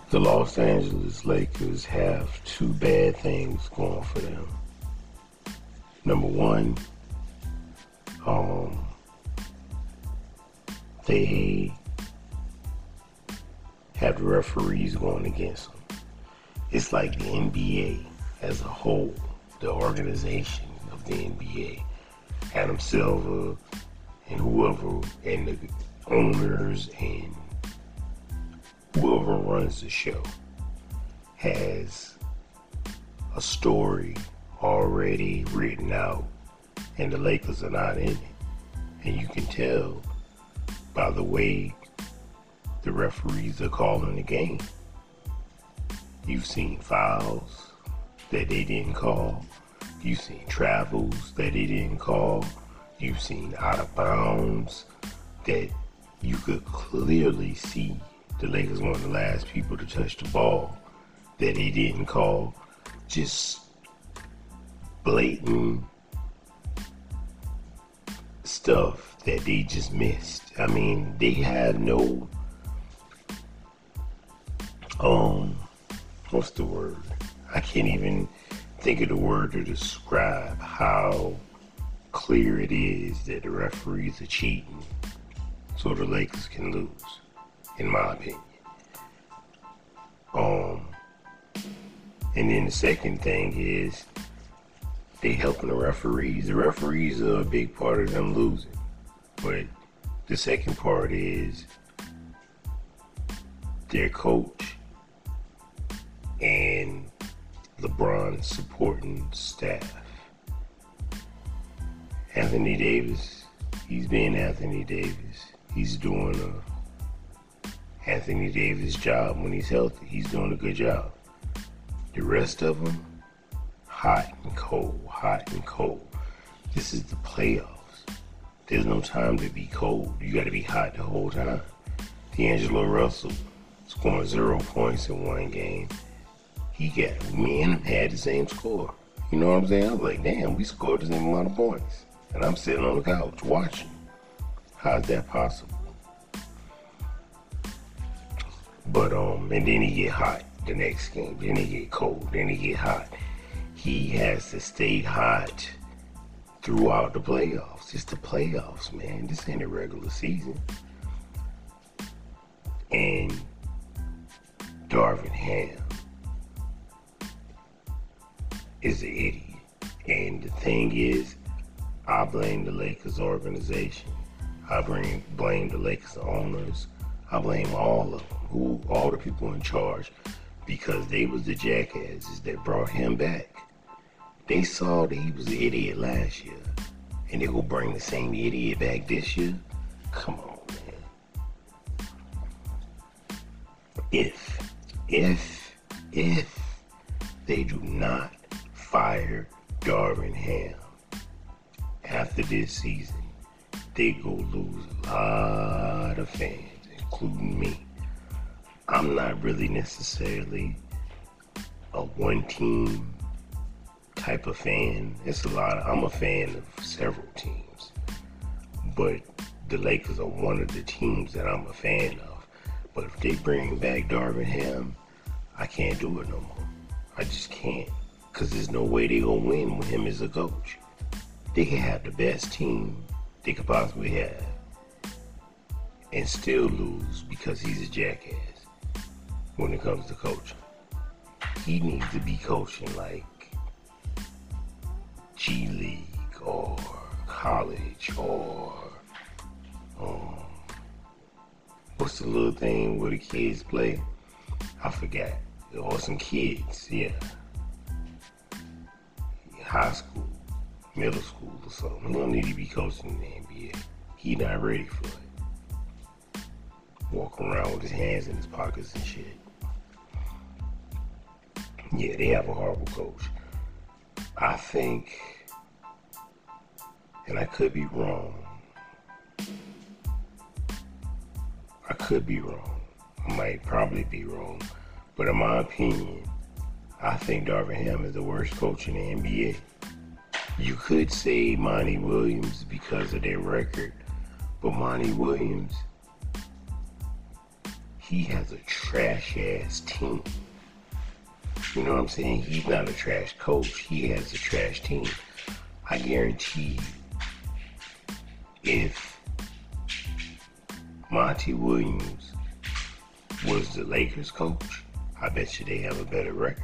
The Los Angeles Lakers have two bad things going for them. Number one, they have the referees going against them. It's like the NBA as a whole, the organization of the NBA, Adam Silver and whoever, and the owners and whoever runs the show has a story already written out, and the Lakers are not in it. And you can tell by the way the referees are calling the game. You've seen fouls that they didn't call. You've seen travels that they didn't call. You've seen out of bounds that you could clearly see the Lakers were the last people to touch the ball that they didn't call. Just blatant stuff that they just missed. I mean, they had no, what's the word? I can't even think of the word to describe how clear it is that the referees are cheating so the Lakers can lose, in my opinion. And then the second thing is they helping the referees. The referees are a big part of them losing. But the second part is their coach and LeBron's supporting staff. Anthony Davis, he's being Anthony Davis. He's doing a Anthony Davis job when he's healthy. He's doing a good job. The rest of them, hot and cold, hot and cold. This is the playoffs. There's no time to be cold. You got to be hot the whole time. D'Angelo Russell scoring 0 points in one game. Me and him had the same score. You know what I'm saying? I was like, damn, we scored the same amount of points. And I'm sitting on the couch watching. How's that possible? But, and then he get hot the next game. Then he get cold. Then he get hot. He has to stay hot throughout the playoffs. It's the playoffs, man. This ain't a regular season. And Darvin Ham is an idiot. And the thing is, I blame the Lakers organization. I blame the Lakers owners. I blame all of them, all the people in charge, because they was the jackasses that brought him back. They saw that he was an idiot last year, and they gonna bring the same idiot back this year? Come on, man. If they do not fire Darvin Ham after this season, they go lose a lot of fans, including me. I'm not really necessarily a one-team type of fan. I'm a fan of several teams, but the Lakers are one of the teams that I'm a fan of. But if they bring back Darvin Ham, I can't do it no more. I just can't, because there's no way they gonna win with him as a coach. They can have the best team they could possibly have and still lose because he's a jackass when it comes to coaching. He needs to be coaching like G League or college or what's the little thing where the kids play? I forgot. Or some kids, yeah. High school, middle school or something. He don't need to be coaching in the NBA. He not ready for it. Walking around with his hands in his pockets and shit. Yeah, they have a horrible coach. I think, and I could be wrong. I might probably be wrong. But in my opinion, I think Darvin Ham is the worst coach in the NBA. You could say Monty Williams because of their record, but Monty Williams, he has a trash ass team. You know what I'm saying? He's not a trash coach. He has a trash team. I guarantee you, if Monty Williams was the Lakers coach, I bet you they have a better record.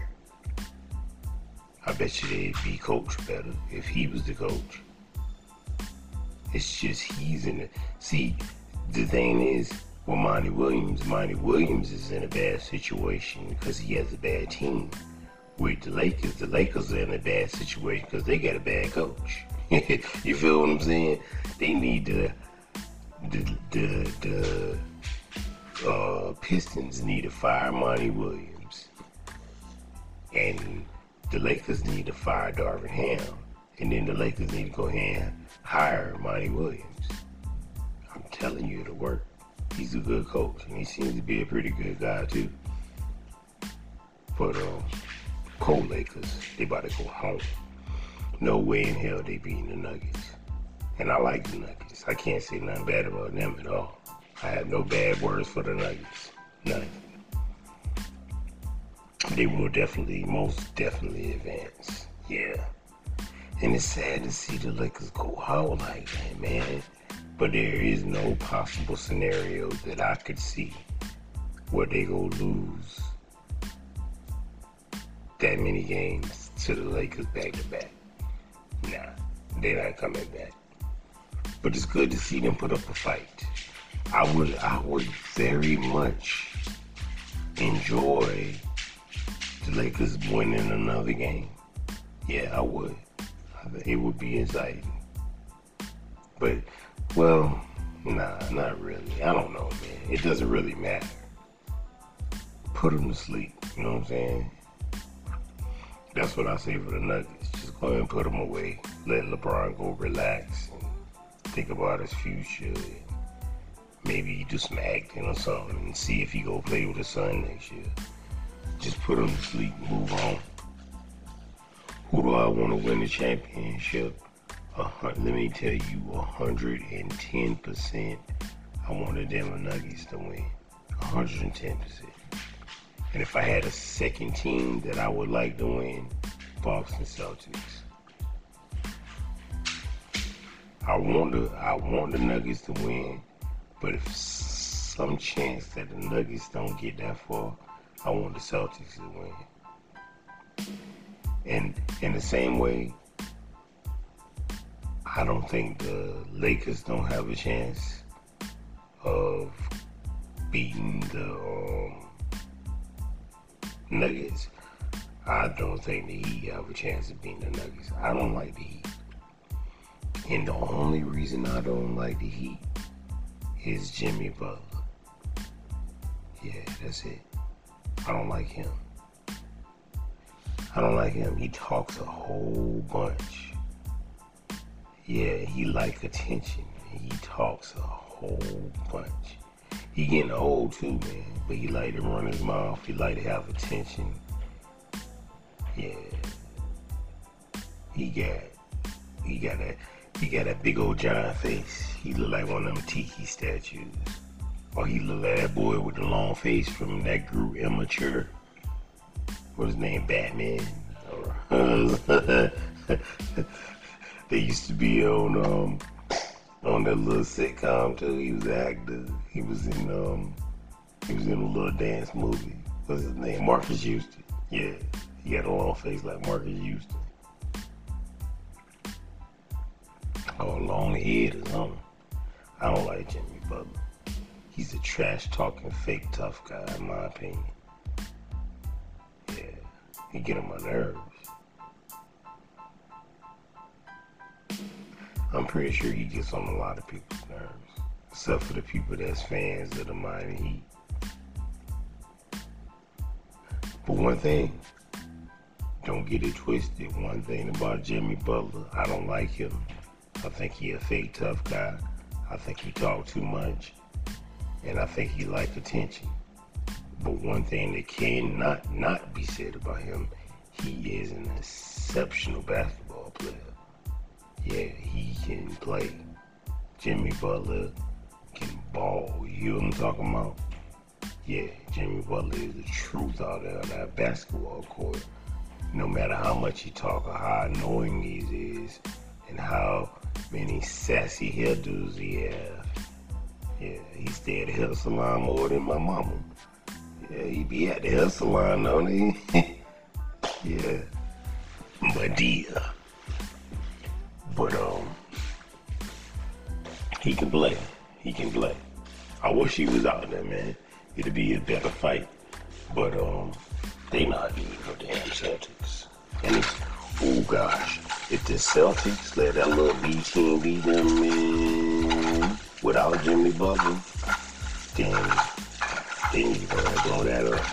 I bet you they'd be coached better if he was the coach. It's just he's in the... See, the thing is, with Monty Williams is in a bad situation because he has a bad team. With the Lakers are in a bad situation because they got a bad coach. You feel what I'm saying? They need the Pistons need to fire Monty Williams, and the Lakers need to fire Darvin Ham, and then the Lakers need to go ahead and hire Monty Williams. I'm telling you, it'll work. He's a good coach, and he seems to be a pretty good guy too. But cold Lakers, they about to go home. No way in hell they beating the Nuggets. And I like the Nuggets. I can't say nothing bad about them at all. I have no bad words for the Nuggets. None. They will most definitely advance. Yeah. And it's sad to see the Lakers go out like that, man. But there is no possible scenario that I could see where they go lose that many games to the Lakers back to back. Nah, they're not coming back. But it's good to see them put up a fight. I would very much enjoy the Lakers winning another game. Yeah, I would. It would be exciting. But, well, nah, not really. I don't know, man. It doesn't really matter. Put them to sleep. You know what I'm saying? That's what I say for the Nuggets. Just go ahead and put them away. Let LeBron go relax and think about his future. Maybe do some acting or something and see if he go play with his son next year. Just put him to sleep and move on. Who do I want to win the championship? Let me tell you, 110%. I want the Denver Nuggets to win. 110%. And if I had a second team that I would like to win, Boston Celtics. I want the Nuggets to win, but if some chance that the Nuggets don't get that far, I want the Celtics to win. And in the same way, I don't think the Lakers don't have a chance of beating the Nuggets. I don't think the Heat have a chance of beating the Nuggets. I don't like the Heat. And the only reason I don't like the Heat is Jimmy Butler. Yeah, that's it. I don't like him. He talks a whole bunch. Yeah, he like attention. He talks a whole bunch. He getting old too, man. But he like to run his mouth. He like to have attention. Yeah. He got that big old giant face. He look like one of them tiki statues. Or he look like that boy with the long face from that group Immature. What's his name? Batman. They used to be on that little sitcom too. He was an actor. He was in a little dance movie. What's his name? Marcus Houston. Yeah, he had a long face like Marcus Houston. Or a long head or something. I don't like Jimmy Butler. He's a trash talking, fake tough guy, in my opinion. Yeah, he get on my nerves. I'm pretty sure he gets on a lot of people's nerves, except for the people that's fans of the Miami Heat. But one thing, don't get it twisted. One thing about Jimmy Butler, I don't like him. I think he a fake tough guy. I think he talk too much, and I think he like attention. But one thing that cannot not be said about him, he is an exceptional basketball player. Yeah, he can play. Jimmy Butler can ball. You know what I'm talking about? Yeah, Jimmy Butler is the truth out there on that basketball court. No matter how much he talk or how annoying he is, and how many sassy hairdos he have. Yeah, he stay at the hair salon more than my mama. Yeah, he be at the hair salon, don't he? Yeah. Madea. But he can play. He can play. I wish he was out there, man. It'd be a better fight. But they not beating no damn Celtics. And it's, oh gosh, if the Celtics let that little B team beat them, man, without Jimmy Butler, then you gonna blow that up.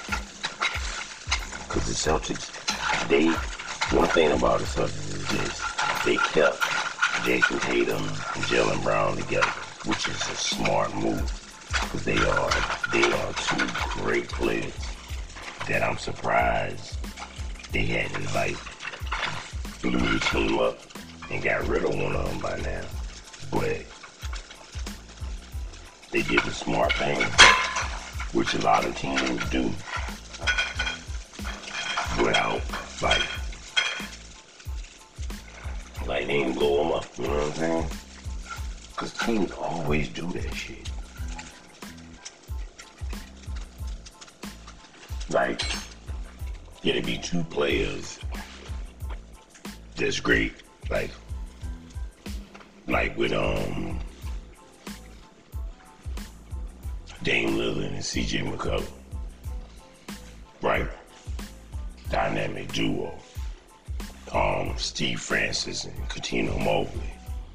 Cause the Celtics, one thing about the Celtics is this: they kept Jason Tatum and Jaylen Brown together, which is a smart move. Because they are two great players that I'm surprised they hadn't like blew the team up and got rid of one of them by now. But they did the smart thing, which a lot of teams do, without like they didn't blow them up. You know what I'm saying? Because teams always do that shit. Like, it'd be two players that's great, like with Dame Lillard and CJ McCollum, right? Dynamic duo. Steve Francis and Cuttino Mobley.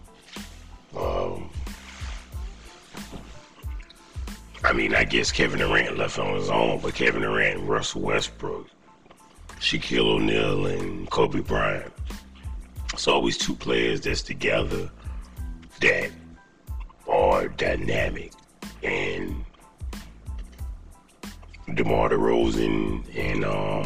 I mean, I guess Kevin Durant left on his own, but Kevin Durant and Russell Westbrook, Shaquille O'Neal and Kobe Bryant. It's always two players that's together that are dynamic. And DeMar DeRozan and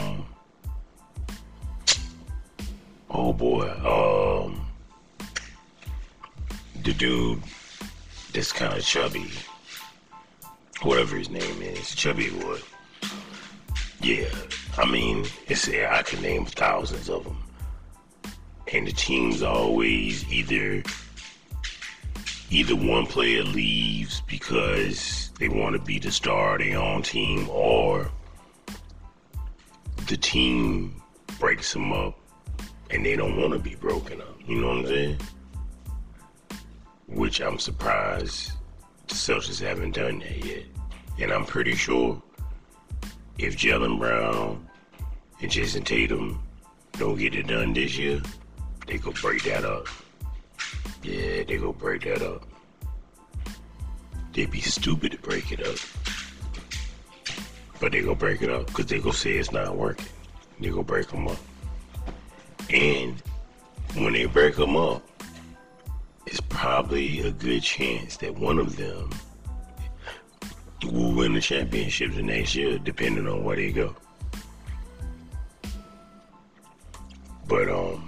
the dude that's kind of chubby, whatever his name is, Chubby Wood. Yeah, I mean, I could name thousands of them. And the team's always either one player leaves because they want to be the star of their own team, or the team breaks them up and they don't want to be broken up. You know what I'm saying? Which I'm surprised the Celtics haven't done that yet. And I'm pretty sure if Jaylen Brown and Jason Tatum don't get it done this year, they go break that up. Yeah, they go break that up. They'd be stupid to break it up. But they go break it up because they go say it's not working. They go break them up. And when they break them up, it's probably a good chance that one of them will win the championship the next year, depending on where they go. But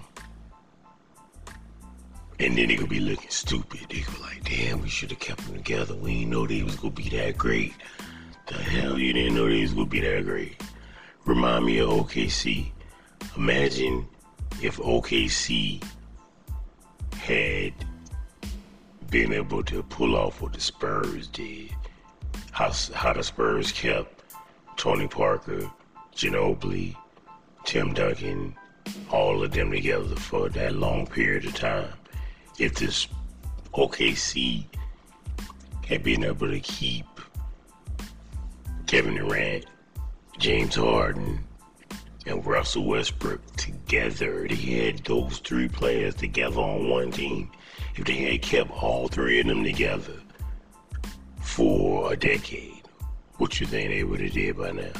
and then they could be looking stupid. They could be like, damn, we should have kept them together. We didn't know they was gonna be that great. The hell, you didn't know they was gonna be that great. Remind me of OKC. Imagine if OKC had been able to pull off what the Spurs did. How the Spurs kept Tony Parker, Ginobili, Tim Duncan, all of them together for that long period of time. If this OKC had been able to keep Kevin Durant, James Harden, and Russell Westbrook together, they had those three players together on one team. If they had kept all three of them together for a decade, what you think they would have did by now?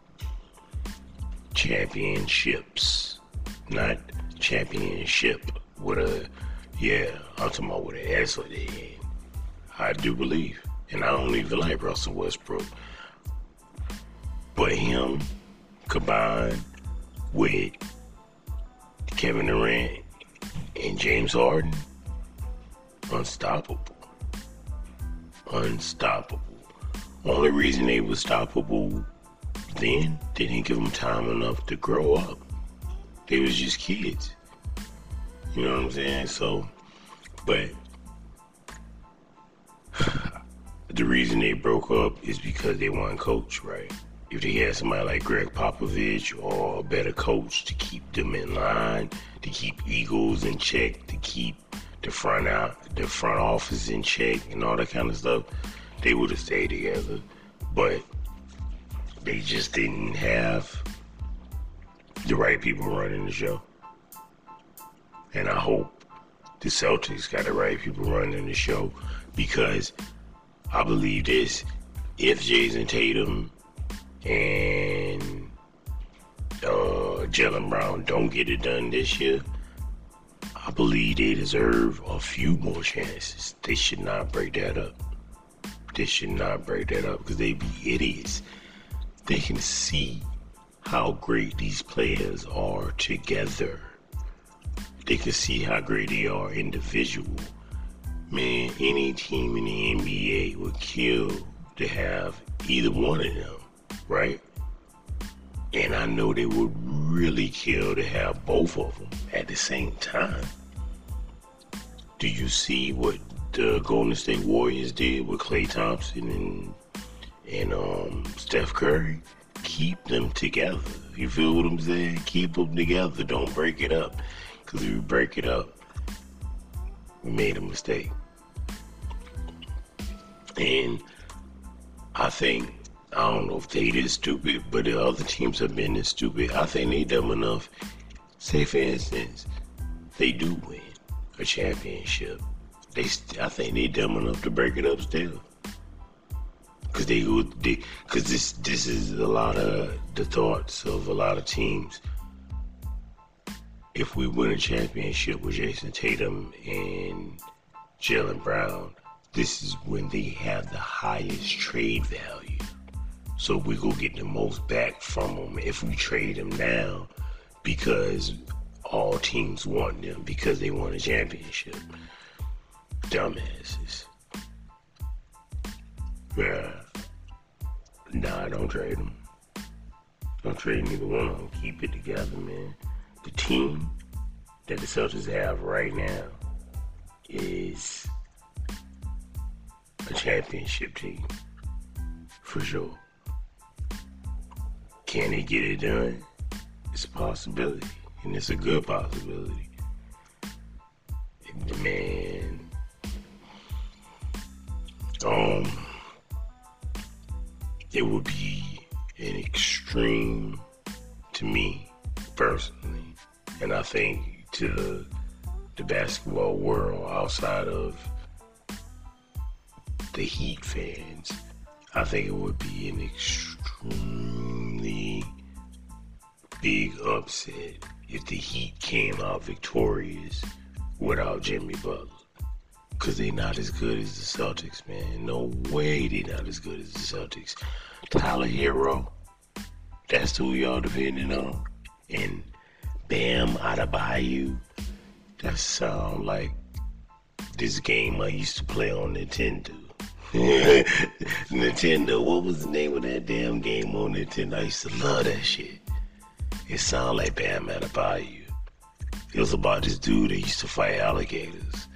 Championships, not championship with a, I'm talking about with an S at the end. I do believe, and I don't even like Russell Westbrook, but him combined with Kevin Durant and James Harden, unstoppable. Only reason they were stoppable then, they didn't give them time enough to grow up. They was just kids. You know what I'm saying? So, but the reason they broke up is because they weren't coached right. If they had somebody like Greg Popovich or a better coach to keep them in line, to keep egos in check, to keep the front office in check and all that kind of stuff, they would have stayed together. But they just didn't have the right people running the show. And I hope the Celtics got the right people running the show, because I believe this: if Jason Tatum and Jaylen Brown don't get it done this year, I believe they deserve a few more chances. They should not break that up. They should not break that up, because they be idiots. They can see how great these players are together. They can see how great they are individual. Man, any team in the NBA would kill to have either one of them, right? And I know they would really kill to have both of them at the same time. Do you see what the Golden State Warriors did with Klay Thompson and Steph Curry? Keep them together. You feel what I'm saying? Keep them together. Don't break it up. Because if you break it up, we made a mistake. And I think, I don't know if they this stupid, but the other teams have been this stupid. I think they dumb enough. Say, for instance, they do win a championship. I think they dumb enough to break it up still. Because this is a lot of the thoughts of a lot of teams. If we win a championship with Jason Tatum and Jaylen Brown, this is when they have the highest trade value. So we go get the most back from them if we trade them now, because all teams want them because they won a championship. Dumbasses. Yeah. Nah, don't trade them. Don't trade neither one of them. Keep it together, man. The team that the Celtics have right now is a championship team, for sure. Can they get it done? It's a possibility, and it's a good possibility. Man, it would be an extreme to me personally, and I think to the basketball world outside of the Heat fans, I think it would be an extremely big upset if the Heat came out victorious without Jimmy Butler. Because they not as good as the Celtics, man. No way they not as good as the Celtics. Tyler Hero, that's who y'all depending on. And Bam Adebayo, that sound like this game I used to play on Nintendo. Nintendo, what was the name of that damn game on Nintendo? I used to love that shit. It sounded like Bam Adebayo. It was about this dude that used to fight alligators.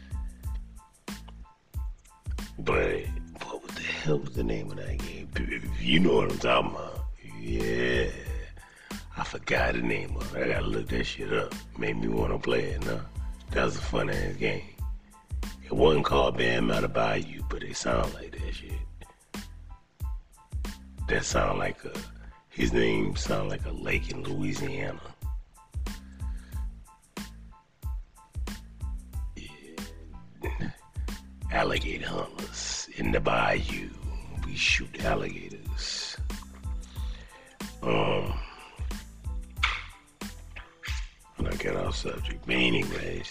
But what the hell was the name of that game? You know what I'm talking about. Yeah. I forgot the name of it. I gotta look that shit up. Made me want to play it now. That was a fun ass game. It wasn't called Bam Adebayo, but it sounded like that shit. That sound like his name sound like a lake in Louisiana. Yeah. Alligator hunters in the bayou. We shoot alligators. And I get off subject. But anyways,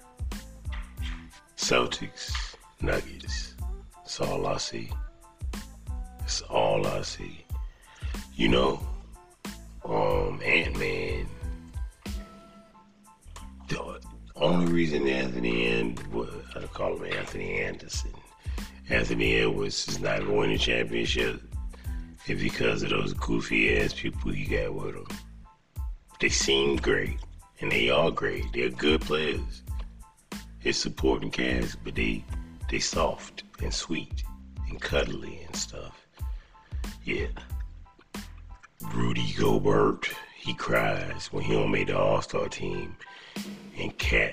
Celtics, Nuggets. That's all I see. That's all I see. You know, Ant-Man. The only reason I call him Anthony Anderson. Anthony Edwards is not going to championship it's because of those goofy ass people he got with him. They seem great, and they are great. They're good players. His supporting cast, but they soft and sweet and cuddly and stuff. Yeah. Rudy Gobert, he cries when he don't make the All-Star team. And Cat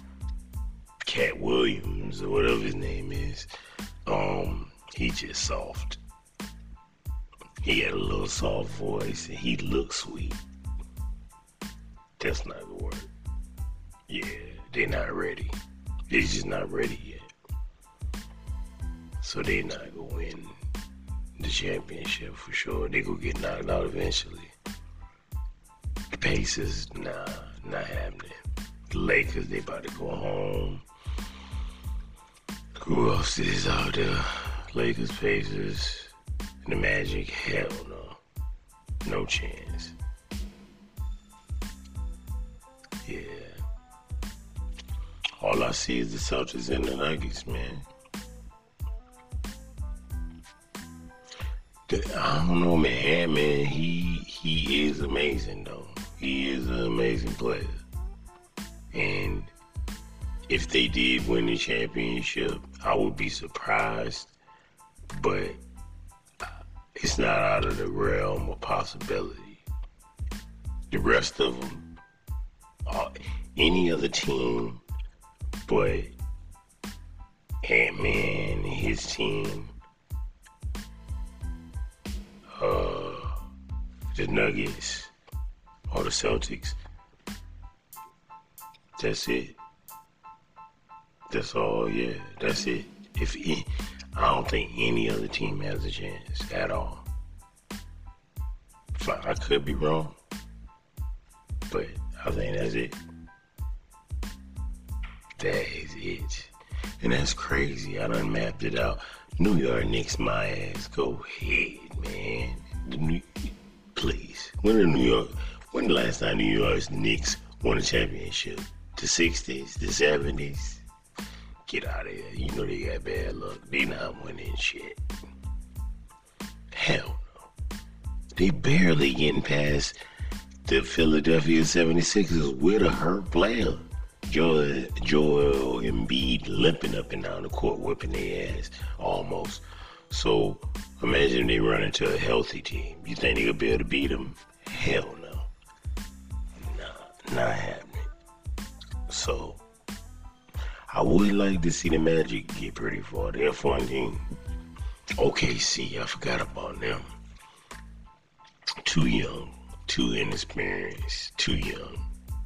Williams, or whatever his name is, he just soft. He had a little soft voice and he looks sweet. That's not gonna work. Yeah, they're not ready. They're just not ready yet. So they're not gonna win the championship for sure. They gonna get knocked out eventually. The Pacers, nah, not happening. The Lakers, they about to go home. Who else is out there? Lakers, Pacers, and the Magic, hell no. No chance. Yeah. All I see is the Celtics and the Nuggets, man. I don't know, man. Ant-Man, he is amazing, though. He is an amazing player. And if they did win the championship, I would be surprised. But it's not out of the realm of possibility. The rest of them, any other team but Ant-Man and his team, the Nuggets or the Celtics, that's it. That's all, yeah, that's it. I don't think any other team has a chance at all. I could be wrong, but I think that's it. That is it. And that's crazy. I done mapped it out. New York Knicks, my ass. Go ahead, man. Please. When the last time New York Knicks won a championship? The 60s, the 70s? Get out of here. You know they got bad luck. They not winning shit. Hell no. They barely getting past the Philadelphia 76ers with a hurt player. Joel Embiid limping up and down the court, whipping their ass almost. So imagine they run into a healthy team. You think they'll be able to beat them? Hell no. Nah, not happening. So I would like to see the Magic get pretty far. They're a fun team. OKC, I forgot about them. Too young, too inexperienced, too young.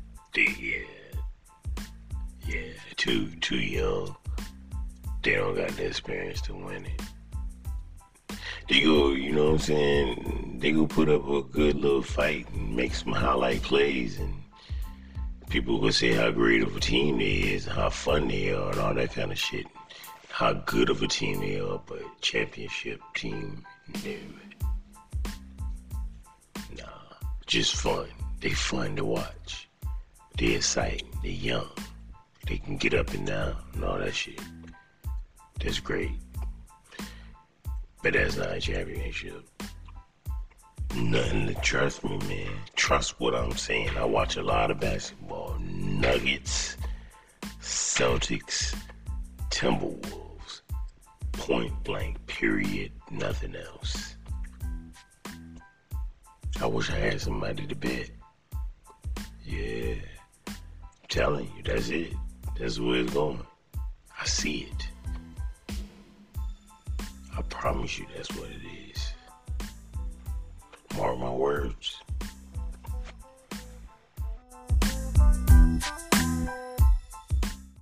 Yeah, too young. They don't got the experience to win it. They go, you know what I'm saying? They go put up a good little fight and make some highlight plays, and people will say how great of a team they is, and how fun they are, and all that kind of shit. How good of a team they are, but championship team, no. Nah, just fun. They fun to watch. They exciting. They young. They can get up and down and all that shit. That's great. But that's not a championship. Nothing to trust me, man. Trust what I'm saying. I watch a lot of basketball. Nuggets, Celtics, Timberwolves. Point blank, period, nothing else. I wish I had somebody to bet. Yeah. I'm telling you, that's it. That's where it's going. I see it. I promise you that's what it is. Mark my words.